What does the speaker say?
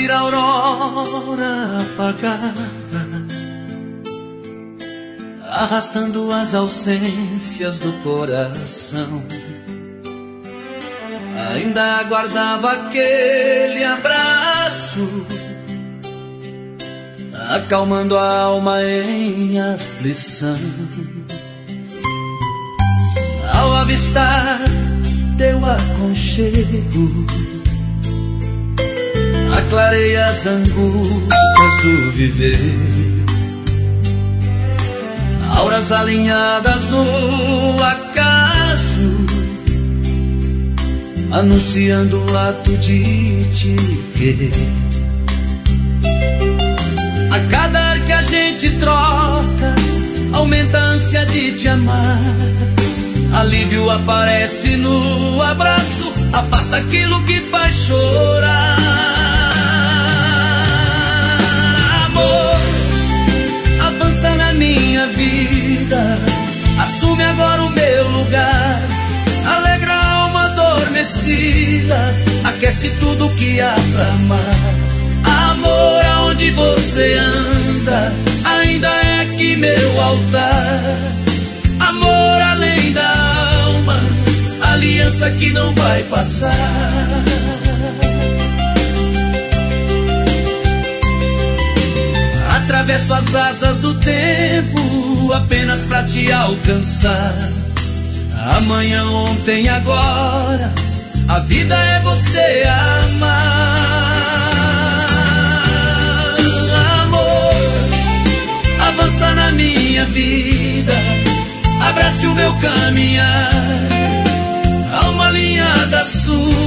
ouvir a aurora apagada, arrastando as ausências do coração. Ainda aguardava aquele abraço, acalmando a alma em aflição. Ao avistar teu aconchego, aclarei as angústias do viver. Auras alinhadas no acaso, anunciando o ato de te querer. A cada ar que a gente troca, aumenta a ânsia de te amar. Alívio aparece no abraço, afasta aquilo que faz chorar. Amor, avança na minha vida, assume agora o meu lugar. Alegra a alma adormecida, aquece tudo que há pra amar. Amor, aonde você anda, ainda é aqui meu altar. Amor, além da alma, aliança que não vai passar. Atravesso as asas do tempo apenas pra te alcançar. Amanhã, ontem, agora, a vida é você amar. Amor, avança na minha vida, abrace o meu caminhar. Alma alinhada sua,